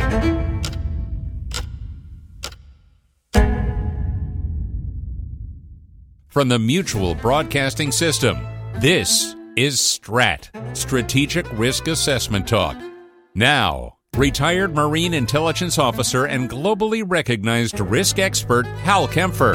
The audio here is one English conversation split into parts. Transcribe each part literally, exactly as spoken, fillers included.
From the Mutual Broadcasting System, this is STRAT, Strategic Risk Assessment Talk. Now, retired Marine Intelligence Officer and globally recognized risk expert Hal Kempfer.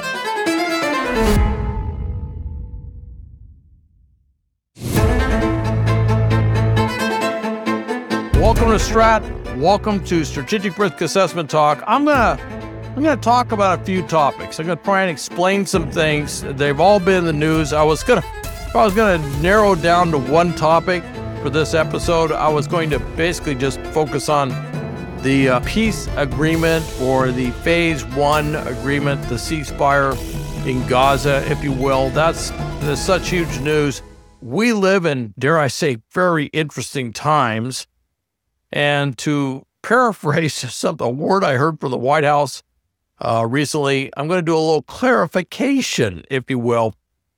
Welcome to STRAT. Welcome to Strategic Risk Assessment Talk. I'm gonna I'm gonna talk about a few topics. I'm gonna try and explain some things. They've all been in the news. I was gonna if I was gonna narrow down to one topic for this episode, I was going to basically just focus on the uh, peace agreement, or the phase one agreement, the ceasefire in Gaza, if you will. That's, that's such huge news. We live in, dare I say, very interesting times. And to paraphrase some a word I heard from the White House uh, recently, I'm going to do a little clarification, if you will,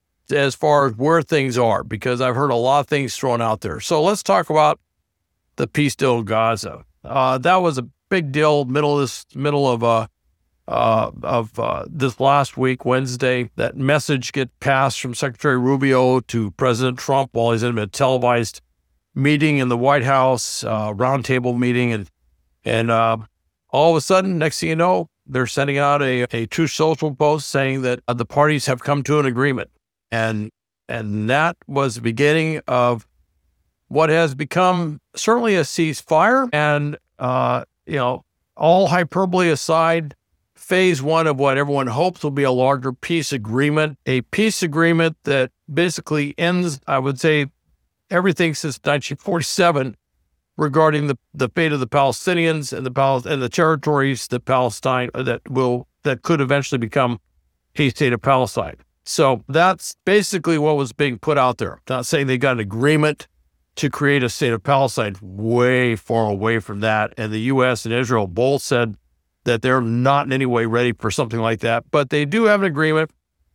as far as where things are, because I've heard a lot of things thrown out there. So let's talk about the peace deal in Gaza. Uh, that was a big deal middle of this, middle of uh, uh, of uh, this last week, Wednesday. That message get passed from Secretary Rubio to President Trump while he's in a televised meeting in the White House, uh, roundtable meeting, and and uh, all of a sudden, next thing you know, they're sending out a, a Truth Social post saying that uh, the parties have come to an agreement, and and that was the beginning of what has become certainly a ceasefire. And uh, you know, all hyperbole aside, phase one of what everyone hopes will be a larger peace agreement, a peace agreement that basically ends, I would say, everything since nineteen forty-seven regarding the, the fate of the Palestinians and the Pal- and the territories that Palestine that will that could eventually become a state of Palestine. So that's basically what was being put out there. Not saying they got an agreement to create a state of Palestine. Way far away from that. And the U S and Israel both said that they're not in any way ready for something like that. But they do have an agreement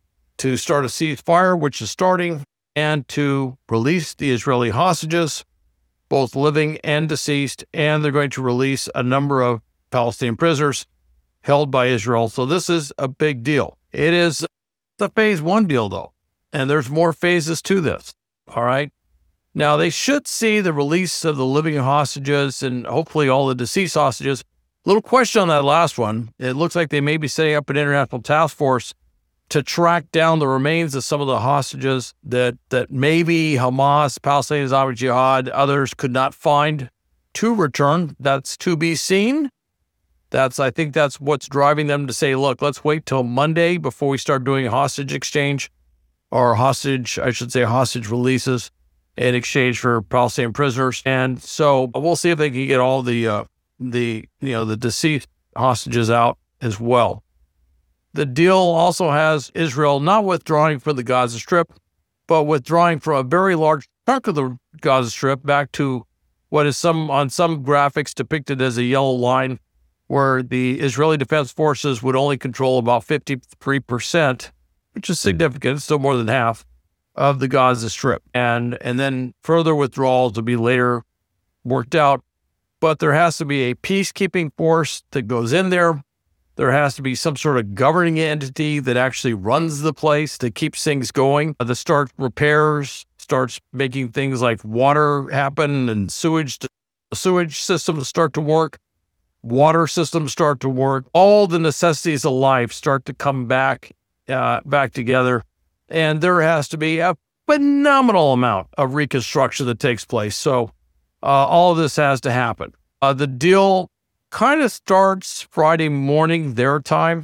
to start a ceasefire, which is starting, and to release the Israeli hostages, both living and deceased, and they're going to release a number of Palestinian prisoners held by Israel. So this is a big deal. It is the phase one deal, though, and there's more phases to this, all right? Now, they should see the release of the living hostages and hopefully all the deceased hostages. Little question on that last one. It looks like they may be setting up an international task force to track down the remains of some of the hostages that, that maybe Hamas, Palestinian Islamic Jihad, others could not find to return. That's to be seen. That's, I think that's what's driving them to say, look, let's wait till Monday before we start doing hostage exchange, or hostage, I should say hostage releases in exchange for Palestinian prisoners. And so we'll see if they can get all the, uh, the, you know, the deceased hostages out as well. The deal also has Israel not withdrawing from the Gaza Strip, but withdrawing from a very large chunk of the Gaza Strip back to what is some on some graphics depicted as a yellow line, where the Israeli Defense Forces would only control about fifty-three percent, which is significant, still more than half, of the Gaza Strip. And, and then further withdrawals will be later worked out. But there has to be a peacekeeping force that goes in there. There has to be some sort of governing entity that actually runs the place, that keeps things going, that starts repairs, starts making things like water happen, and sewage sewage systems start to work, water systems start to work. All the necessities of life start to come back, uh, back together. And there has to be a phenomenal amount of reconstruction that takes place. So uh, all of this has to happen. Uh, the deal kind of starts Friday morning their time,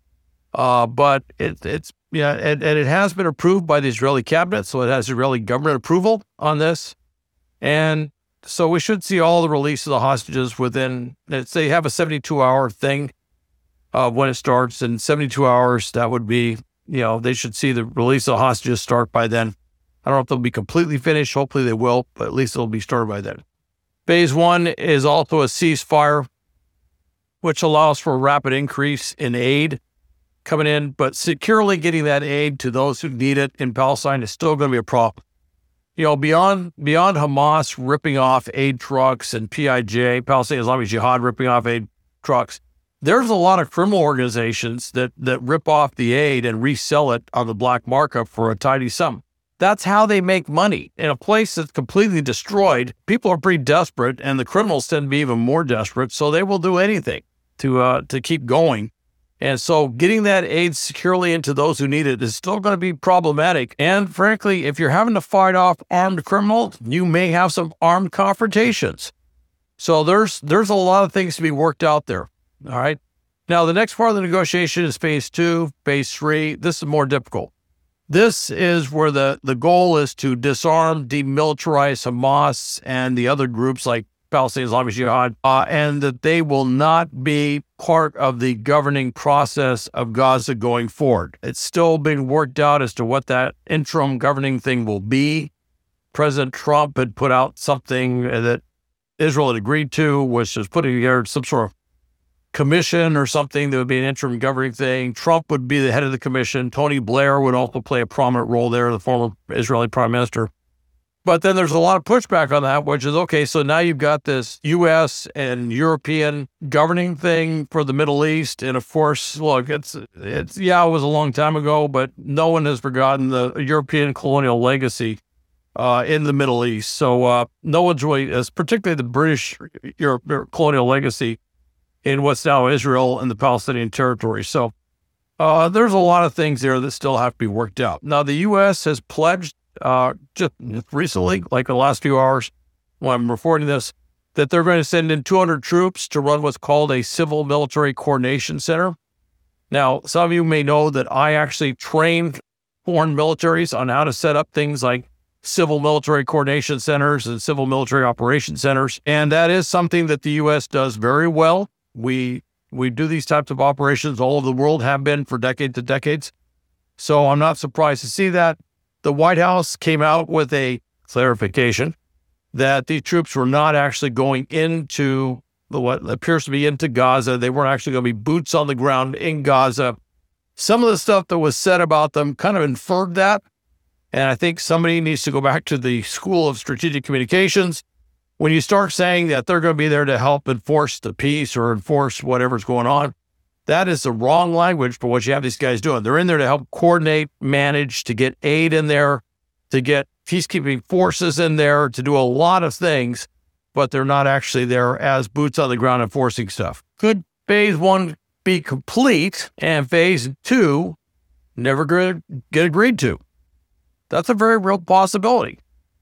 uh, but it, it's yeah, and, and it has been approved by the Israeli cabinet, so it has Israeli government approval on this, and so we should see all the release of the hostages within. It's, they have a seventy-two hour thing uh, when it starts, and seventy-two hours that would be, you know, they should see the release of the hostages start by then. I don't know if they'll be completely finished. Hopefully they will, but at least it'll be started by then. Phase one is also a ceasefire, which allows for a rapid increase in aid coming in, but securely getting that aid to those who need it in Palestine is still going to be a problem. you know, beyond beyond Hamas ripping off aid trucks and P I J, Palestinian Islamic Jihad ripping off aid trucks, there's a lot of criminal organizations that that rip off the aid and resell it on the black market for a tidy sum. That's how they make money. In a place that's completely destroyed, people are pretty desperate, and the criminals tend to be even more desperate, so they will do anything to uh, to keep going. And so getting that aid securely into those who need it is still going to be problematic. And frankly, if you're having to fight off armed criminals, you may have some armed confrontations. So there's there's a lot of things to be worked out there. All right. Now, the next part of the negotiation is phase two, phase three. This is more difficult. This is where the, the goal is to disarm, demilitarize Hamas and the other groups like Palestinian Islamic Jihad, uh, and that they will not be part of the governing process of Gaza going forward. It's still being worked out as to what that interim governing thing will be. President Trump had put out something that Israel had agreed to, which is putting together some sort of commission or something that would be an interim governing thing. Trump would be the head of the commission. Tony Blair would also play a prominent role there, the former Israeli prime minister. But then there's a lot of pushback on that, which is, okay, so now you've got this U S and European governing thing for the Middle East. And of course, look, it's, it's yeah, it was a long time ago, but no one has forgotten the European colonial legacy uh, in the Middle East. So uh, no one's really, particularly the British Europe, colonial legacy in what's now Israel and the Palestinian territory. So uh, there's a lot of things there that still have to be worked out. Now, the U S has pledged uh, just recently, like the last few hours when I'm reporting this, that they're going to send in two hundred troops to run what's called a civil military coordination center. Now, some of you may know that I actually trained foreign militaries on how to set up things like civil military coordination centers and civil military operations centers. And that is something that the U S does very well. We we do these types of operations all over the world, have been for decades and decades. So I'm not surprised to see that. The White House came out with a clarification that the troops were not actually going into the, what appears to be into Gaza. They weren't actually going to be boots on the ground in Gaza. Some of the stuff that was said about them kind of inferred that. And I think somebody needs to go back to the School of Strategic Communications. When you start saying that they're going to be there to help enforce the peace or enforce whatever's going on, that is the wrong language for what you have these guys doing. They're in there to help coordinate, manage, to get aid in there, to get peacekeeping forces in there, to do a lot of things, but they're not actually there as boots on the ground enforcing stuff. Could phase one be complete and phase two never get agreed to? That's a very real possibility.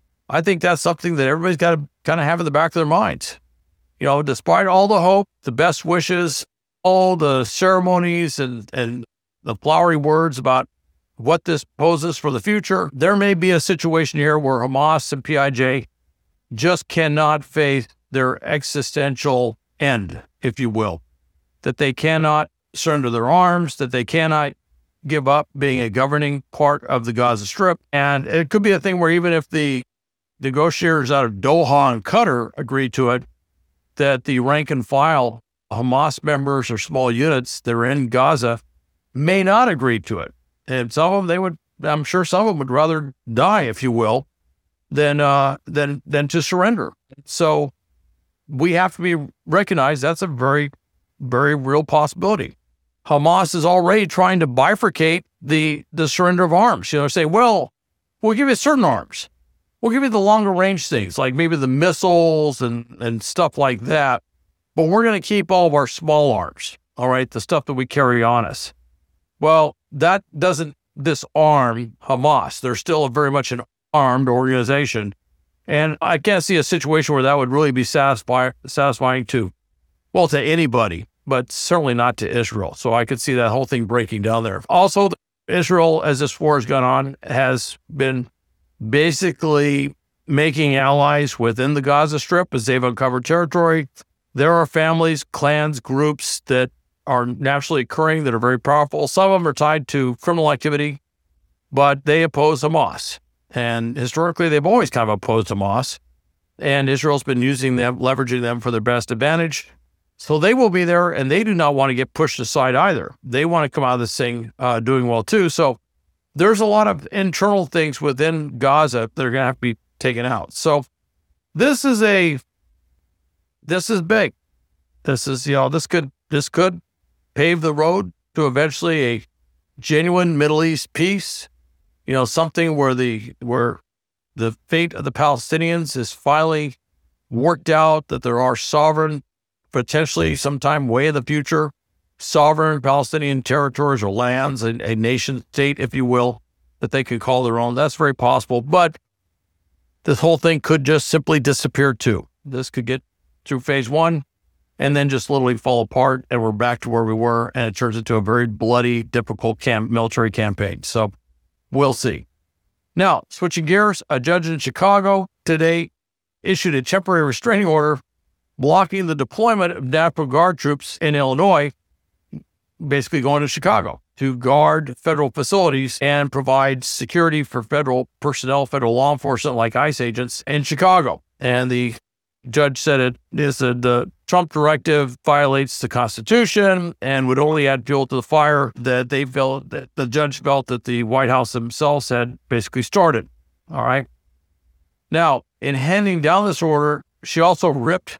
I think that's something that everybody's got to kind of have in the back of their minds. You know, despite all the hope, the best wishes, all the ceremonies and, and the flowery words about what this poses for the future, there may be a situation here where Hamas and P I J just cannot face their existential end, if you will, that they cannot surrender their arms, that they cannot give up being a governing part of the Gaza Strip. And it could be a thing where even if the negotiators out of Doha and Qatar agree to it, that the rank and file Hamas members or small units that are in Gaza may not agree to it. And some of them, they would, I'm sure some of them would rather die, if you will, than, uh, than, than to surrender. So we have to be recognized that's a very, very real possibility. Hamas is already trying to bifurcate the, the surrender of arms. You know, say, well, we'll give you certain arms. We'll give you the longer range things, like maybe the missiles and, and stuff like that. But we're going to keep all of our small arms, all right, the stuff that we carry on us. Well, that doesn't disarm Hamas. They're still a very much an armed organization. And I can't see a situation where that would really be satisfy, satisfying to, well, to anybody, but certainly not to Israel. So I could see that whole thing breaking down there. Also, Israel, as this war has gone on, has been basically making allies within the Gaza Strip as they've uncovered territory. There are families, clans, groups that are naturally occurring that are very powerful. Some of them are tied to criminal activity, but they oppose Hamas. And historically, they've always kind of opposed Hamas. And Israel's been using them, leveraging them for their best advantage. So they will be there, and they do not want to get pushed aside either. They want to come out of this thing uh, doing well, too. So there's a lot of internal things within Gaza that are going to have to be taken out. So this is a, this is big. This is, you know, this could, this could pave the road to eventually a genuine Middle East peace, you know, something where the, where the fate of the Palestinians is finally worked out, that there are sovereign, potentially sometime way in the future, sovereign Palestinian territories or lands, a, a nation state, if you will, that they could call their own. That's very possible. But this whole thing could just simply disappear too. This could get through phase one and then just literally fall apart, and we're back to where we were, and it turns into a very bloody, difficult camp, military campaign. So we'll see. Now, switching gears, a judge in Chicago today issued a temporary restraining order blocking the deployment of National Guard troops in Illinois, basically going to Chicago to guard federal facilities and provide security for federal personnel, federal law enforcement like ICE agents in Chicago. And the judge said it is that the Trump directive violates the Constitution and would only add fuel to the fire that they felt, that the judge felt that the White House themselves had basically started. All right. Now, in handing down this order, she also ripped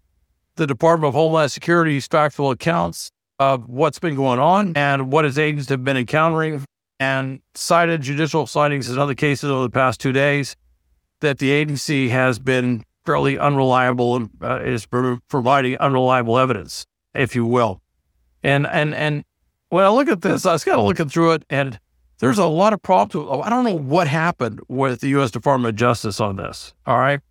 the Department of Homeland Security's factual accounts of what's been going on and what its agents have been encountering, and cited judicial sightings in other cases over the past two days that the agency has been fairly unreliable and uh, is pro- providing unreliable evidence, if you will. And and and when I look at this, I was kind of looking through it, and there's a lot of problems. I don't know what happened with the U S Department of Justice on this, all right?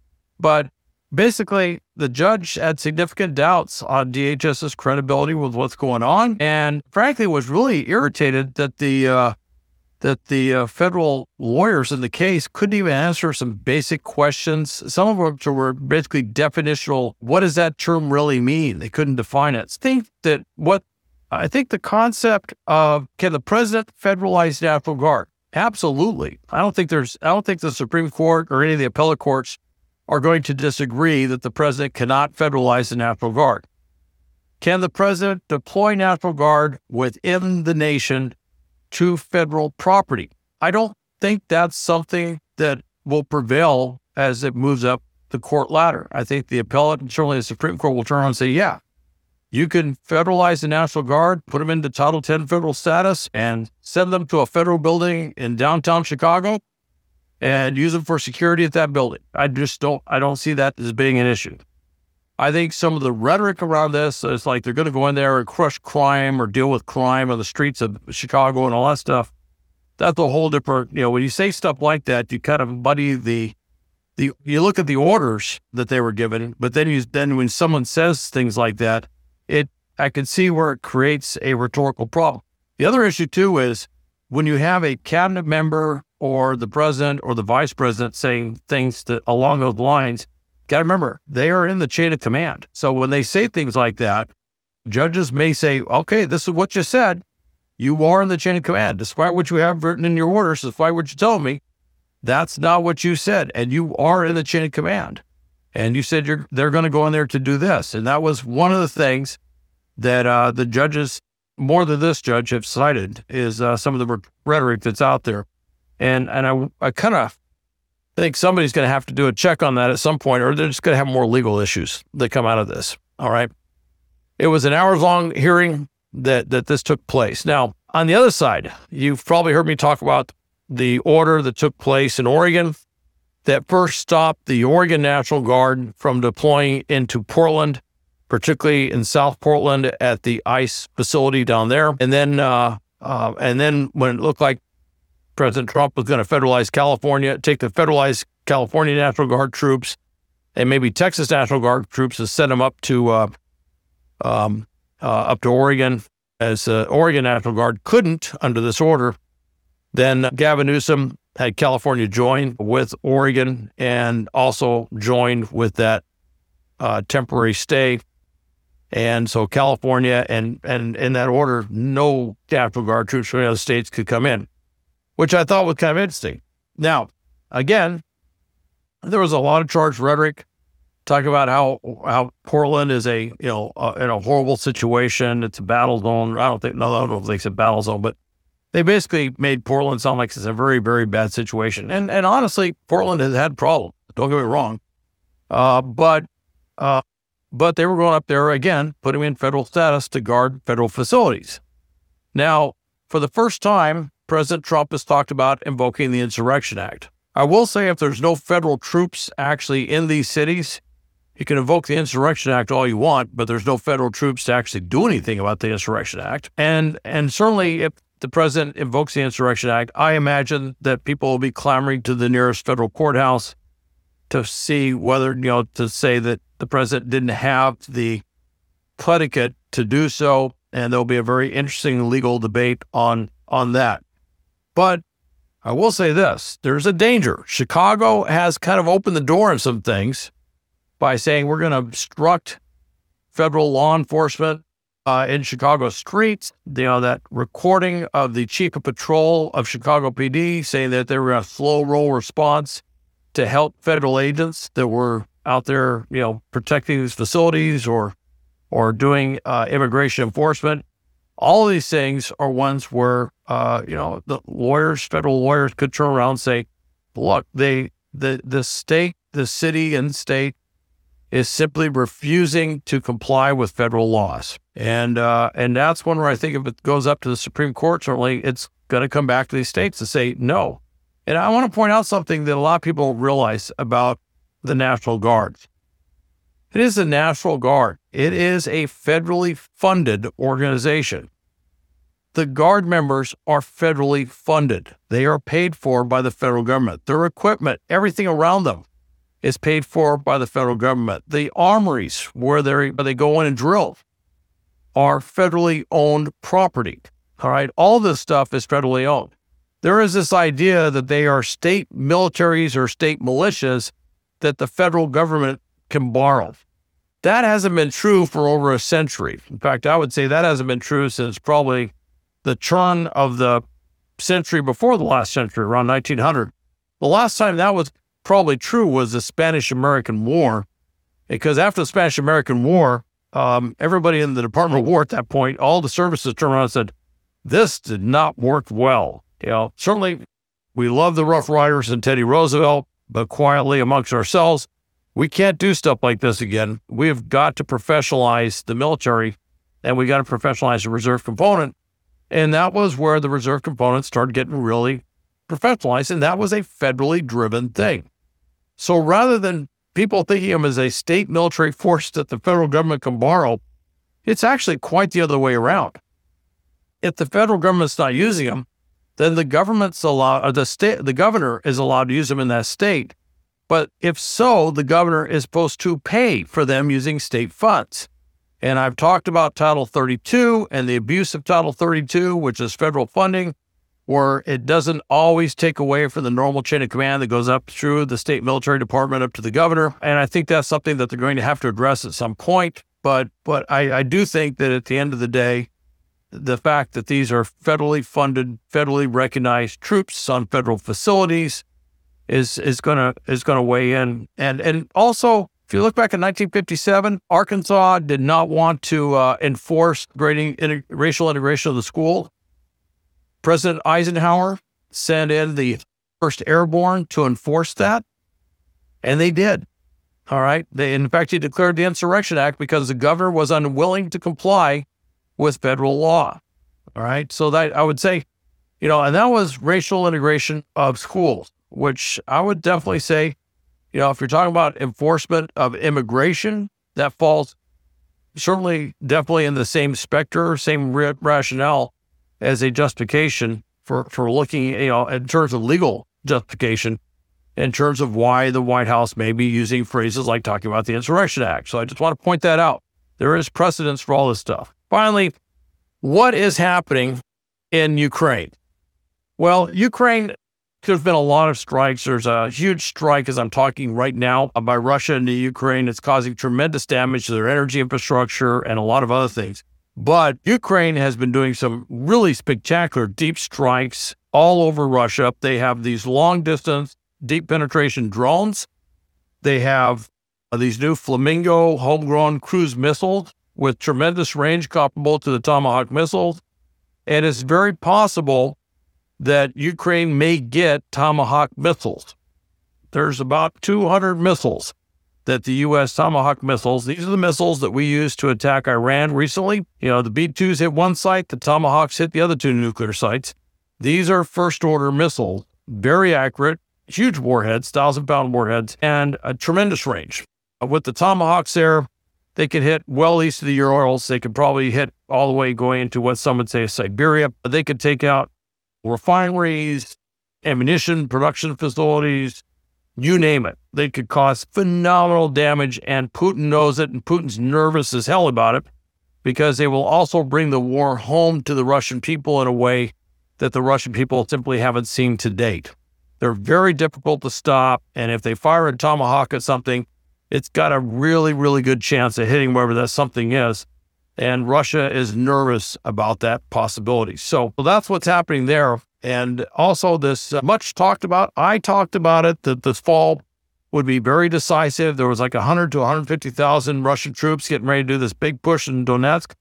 But basically, the judge had significant doubts on DHS's credibility with what's going on, and frankly was really irritated that the uh, that the uh, federal lawyers in the case couldn't even answer some basic questions. Some of which were basically definitional. What does that term really mean? They couldn't define it. I think that what I think the concept of, can the president federalize National Guard? Absolutely. I don't think there's. I don't think the Supreme Court or any of the appellate courts are going to disagree that the president cannot federalize the National Guard. Can the president deploy National Guard within the nation to federal property? I don't think that's something that will prevail as it moves up the court ladder. I think the appellate and certainly the Supreme Court will turn around and say, yeah, you can federalize the National Guard, put them into Title ten federal status, and send them to a federal building in downtown Chicago and use them for security at that building. I just don't, I don't see that as being an issue. I think some of the rhetoric around this is like they're going to go in there and crush crime or deal with crime on the streets of Chicago and all that stuff. That's a whole different, you know, when you say stuff like that, you kind of muddy the, the, you look at the orders that they were given, but then you, then when someone says things like that, it, I can see where it creates a rhetorical problem. The other issue too is when you have a cabinet member or the president or the vice president saying things that along those lines, got to remember, they are in the chain of command. So when they say things like that, judges may say, okay, this is what you said. You are in the chain of command. Despite what you have written in your orders, despite what you told me, that's not what you said. And you are in the chain of command. And you said you're they're going to go in there to do this. And that was one of the things that uh, the judges, more than this judge, have cited, is uh, some of the rhetoric that's out there. And and I, I kind of think somebody's going to have to do a check on that at some point, or they're just going to have more legal issues that come out of this. All right. It was an hours-long hearing that, that this took place. Now, on the other side, you've probably heard me talk about the order that took place in Oregon that first stopped the Oregon National Guard from deploying into Portland, particularly in South Portland at the ICE facility down there. And then, uh, uh, and then when it looked like President Trump was going to federalize California, take the federalized California National Guard troops and maybe Texas National Guard troops and send them up to uh, um, uh, up to Oregon, as uh, Oregon National Guard couldn't under this order. Then Gavin Newsom had California join with Oregon and also joined with that uh, temporary stay. And so California and, and in that order, no National Guard troops from the other states could come in, which I thought was kind of interesting. Now, again, there was a lot of charged rhetoric talking about how how Portland is a, you know, uh, in a horrible situation. It's a battle zone. I don't think, no, I don't know if it's a battle zone, but they basically made Portland sound like it's a very, very bad situation. And and honestly, Portland has had problems. Don't get me wrong. Uh, but uh, but they were going up there again, putting in federal status to guard federal facilities. Now, for the first time, President Trump has talked about invoking the Insurrection Act. I will say if there's no federal troops actually in these cities, you can invoke the Insurrection Act all you want, but there's no federal troops to actually do anything about the Insurrection Act. And and certainly if the president invokes the Insurrection Act, I imagine that people will be clamoring to the nearest federal courthouse to see whether, you know, to say that the president didn't have the predicate to do so. And there'll be a very interesting legal debate on, on that. But I will say this, there's a danger. Chicago has kind of opened the door on some things by saying we're going to obstruct federal law enforcement uh, in Chicago streets. You know, that recording of the chief of patrol of Chicago P D saying that they were a slow roll response to help federal agents that were out there, you know, protecting these facilities or or doing uh, immigration enforcement. All of these things are ones where, uh, you know, the lawyers, federal lawyers could turn around and say, look, they, the, the state, the city and state is simply refusing to comply with federal laws. And, uh, and that's one where I think if it goes up to the Supreme Court, certainly it's going to come back to these states to say no. And I want to point out something that a lot of people realize about the National Guard. It is the National Guard. It is a federally funded organization. The Guard members are federally funded. They are paid for by the federal government. Their equipment, everything around them is paid for by the federal government. The armories where they where they go in and drill are federally owned property. All right, all this stuff is federally owned. There is this idea that they are state militaries or state militias that the federal government can borrow. That hasn't been true for over a century. In fact, I would say that hasn't been true since probably the turn of the century before the last century, around nineteen hundred. The last time that was probably true was the Spanish-American War, because after the Spanish-American War, um, everybody in the Department of War at that point, all the services turned around and said, this did not work well. You know, certainly we love the Rough Riders and Teddy Roosevelt, but quietly amongst ourselves, we can't do stuff like this again. We've got to professionalize the military, and we got to professionalize the reserve component. And that was where the reserve component started getting really professionalized, and that was a federally driven thing. So rather than people thinking of them as a state military force that the federal government can borrow, it's actually quite the other way around. If the federal government's not using them, then the government's allowed, or the state, the governor is allowed to use them in that state. But if so, the governor is supposed to pay for them using state funds. And I've talked about Title thirty-two and the abuse of Title thirty-two, which is federal funding, where it doesn't always take away from the normal chain of command that goes up through the state military department up to the governor. And I think that's something that they're going to have to address at some point. But but I, I do think that at the end of the day, the fact that these are federally funded, federally recognized troops on federal facilities is is gonna is gonna weigh in. And and also, if you look back in nineteen fifty-seven, Arkansas did not want to uh, enforce grading inter- racial integration of the school. President Eisenhower sent in the first Airborne to enforce that, and they did. All right. They, in fact, he declared the Insurrection Act because the governor was unwilling to comply with federal law. All right. So that I would say, you know, and that was racial integration of schools, which I would definitely say, you know, if you're talking about enforcement of immigration, that falls certainly definitely in the same specter, same ra- rationale as a justification for, for looking, you know, in terms of legal justification, in terms of why the White House may be using phrases like talking about the Insurrection Act. So I just want to point that out. There is precedence for all this stuff. Finally, what is happening in Ukraine? Well, Ukraine, there's been a lot of strikes. There's a huge strike, as I'm talking right now, by Russia into Ukraine. It's causing tremendous damage to their energy infrastructure and a lot of other things. But Ukraine has been doing some really spectacular deep strikes all over Russia. They have these long-distance, deep penetration drones. They have uh, these new Flamingo homegrown cruise missiles with tremendous range comparable to the Tomahawk missiles. And it's very possible that Ukraine may get Tomahawk missiles. There's about two hundred missiles that the U S Tomahawk missiles, these are the missiles that we used to attack Iran recently. You know, the B twos hit one site, the Tomahawks hit the other two nuclear sites. These are first-order missiles, very accurate, huge warheads, thousand-pound warheads, and a tremendous range. With the Tomahawks there, they could hit well east of the Urals. They could probably hit all the way going into what some would say is Siberia. They could take out refineries, ammunition production facilities, you name it. They could cause phenomenal damage, and Putin knows it, and Putin's nervous as hell about it because they will also bring the war home to the Russian people in a way that the Russian people simply haven't seen to date. They're very difficult to stop, and if they fire a Tomahawk at something, it's got a really, really good chance of hitting wherever that something is, and Russia is nervous about that possibility. So well, that's what's happening there. And also this uh, much talked about, I talked about it, that this fall would be very decisive. There was like one hundred to one hundred fifty thousand Russian troops getting ready to do this big push in Donetsk.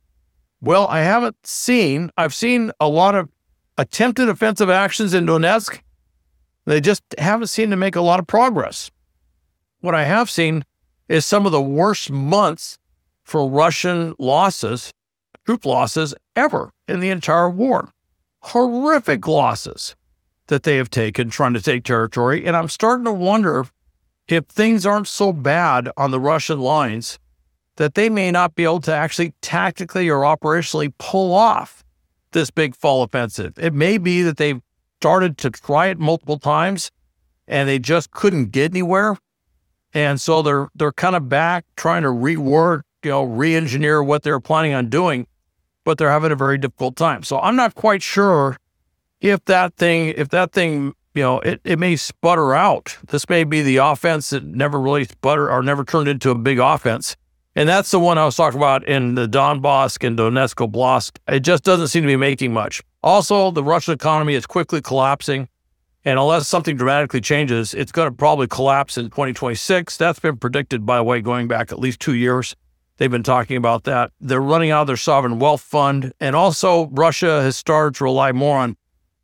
Well, I haven't seen, I've seen a lot of attempted offensive actions in Donetsk. They just haven't seemed to make a lot of progress. What I have seen is some of the worst months for Russian losses, troop losses ever in the entire war. Horrific losses that they have taken trying to take territory. And I'm starting to wonder if things aren't so bad on the Russian lines that they may not be able to actually tactically or operationally pull off this big fall offensive. It may be that they've started to try it multiple times and they just couldn't get anywhere. And so they're they're kind of back trying to rework, you know, re-engineer what they're planning on doing, but they're having a very difficult time. So I'm not quite sure if that thing, if that thing, you know, it, it may sputter out. This may be the offense that never really sputtered or never turned into a big offense. And that's the one I was talking about in the Donbass and Donetsk Oblast. It just doesn't seem to be making much. Also, the Russian economy is quickly collapsing. And unless something dramatically changes, it's going to probably collapse in twenty twenty-six. That's been predicted, by the way, going back at least two years. They've been talking about that. They're running out of their sovereign wealth fund. And also, Russia has started to rely more on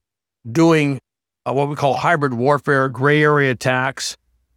doing uh, what we call hybrid warfare, gray area attacks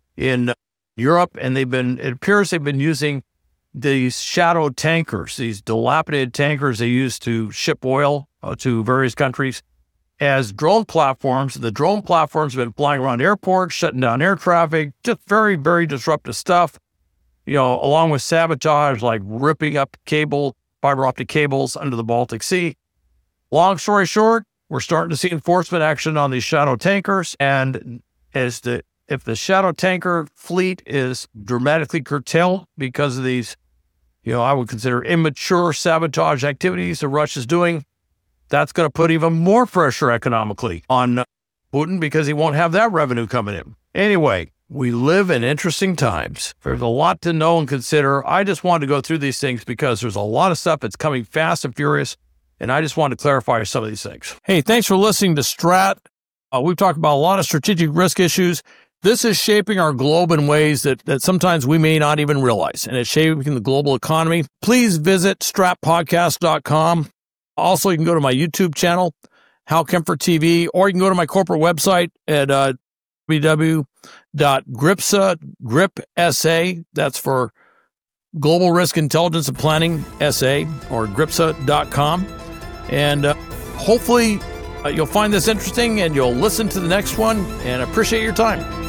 in Europe. And they've been, it appears they've been using these shadow tankers, these dilapidated tankers they use to ship oil uh, to various countries, as drone platforms. The drone platforms have been flying around airports, shutting down air traffic, just very, very disruptive stuff, you know, along with sabotage, like ripping up cable, fiber optic cables under the Baltic Sea. Long story short, we're starting to see enforcement action on these shadow tankers. And as the if the shadow tanker fleet is dramatically curtailed because of these, you know, I would consider immature sabotage activities that Russia's doing, that's going to put even more pressure economically on Putin because he won't have that revenue coming in. Anyway, we live in interesting times. There's a lot to know and consider. I just wanted to go through these things because there's a lot of stuff that's coming fast and furious, and I just wanted to clarify some of these things. Hey, thanks for listening to Strat. Uh, we've talked about a lot of strategic risk issues. This is shaping our globe in ways that, that sometimes we may not even realize, and it's shaping the global economy. Please visit strat podcast dot com. Also, you can go to my YouTube channel, Hal Kempfer T V, or you can go to my corporate website at uh, w w w dot gripsa, grip S A, that's for Global Risk Intelligence and Planning S A, or gripsa dot com. And uh, hopefully uh, you'll find this interesting and you'll listen to the next one, and appreciate your time.